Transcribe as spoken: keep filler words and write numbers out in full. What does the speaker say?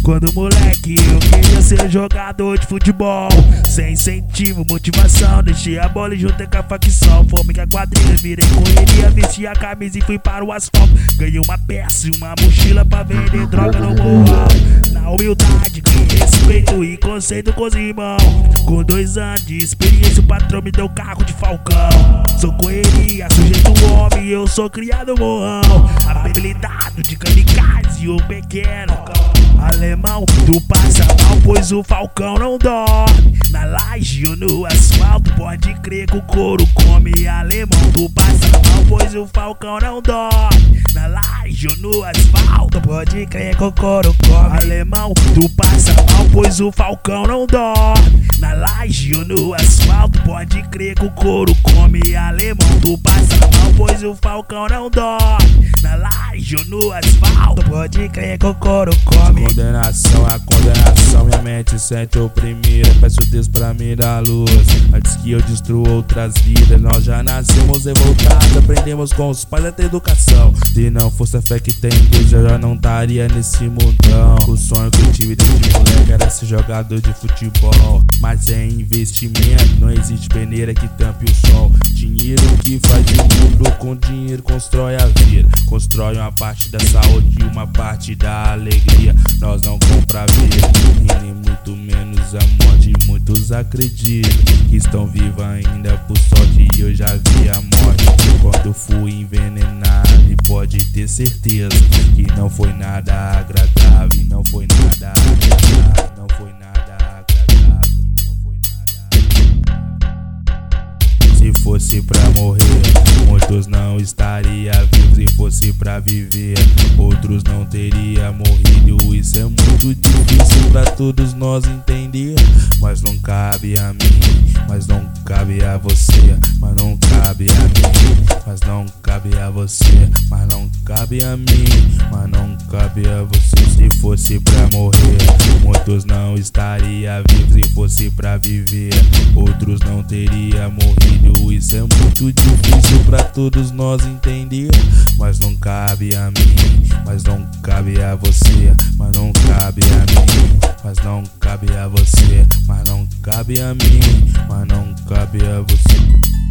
Quando moleque eu queria ser jogador de futebol, sem incentivo, motivação, deixei a bola e juntei com a facção. Fome que a quadrilha, virei correria, vesti a camisa e fui para o asfalto. Ganhei uma peça e uma mochila pra vender droga no morral. Na humildade, ganhei respeito e conceito com os irmãos. Com dois anos de experiência o patrão me deu carro de falcão. Sou correria, sujeito homem, eu sou criado morrão. Habilitado de kamikaze, o pequeno alemão do passa mal, pois o falcão não dorme. Na laje ou no asfalto, pode crer que o couro come. Alemão do passa mal, pois o falcão não dorme. Na laje ou no asfalto, pode crer que o couro come. Alemão do passa mal, pois o falcão não dorme. Na laje ou no asfalto, pode crer que o couro come. Alemão do passa mal, pois o falcão não dorme. Na laje ou no asfalto, pode crer que o couro come. Condenação, a condenação, minha mente sente oprimida. Peço Deus pra me dar luz, antes que eu destrua outras vidas. Nós já nascemos revoltados, aprendemos com os pais a ter educação. Se não fosse a fé que tem em Deus, eu já não estaria nesse mundão. O sonho que eu tive desde moleque era ser jogador de futebol, mas sem investimento não existe peneira que tampe o sol. Dinheiro que faz o mundo, com dinheiro constrói a vida. Constrói uma parte da saúde e uma parte da alegria. Nós não compra vida e nem muito menos a morte. Muitos acreditam que estão vivos ainda por sorte, e eu já vi a morte quando fui envenenado. E pode ter certeza que não foi nada agradável, não foi nada agradável, não foi nada agradável, não foi nada agradável. Se fosse pra morrer, muitos não estariam vivos. Se fosse pra viver, outros não teriam morrido. Isso é muito difícil pra todos nós entender, mas não cabe a mim, mas não cabe a você, mas não cabe a mim, mas não cabe a você, mas não cabe a mim, mas não cabe a você. Se fosse pra morrer, muitos não estariam vivos. Se fosse pra viver, outros não teriam morrido. Isso é muito difícil pra todos nós entender, mas não cabe a mim, mas não cabe a você, mas não cabe a mim, mas não cabe a você, mas não cabe a mim, mas não cabe a você.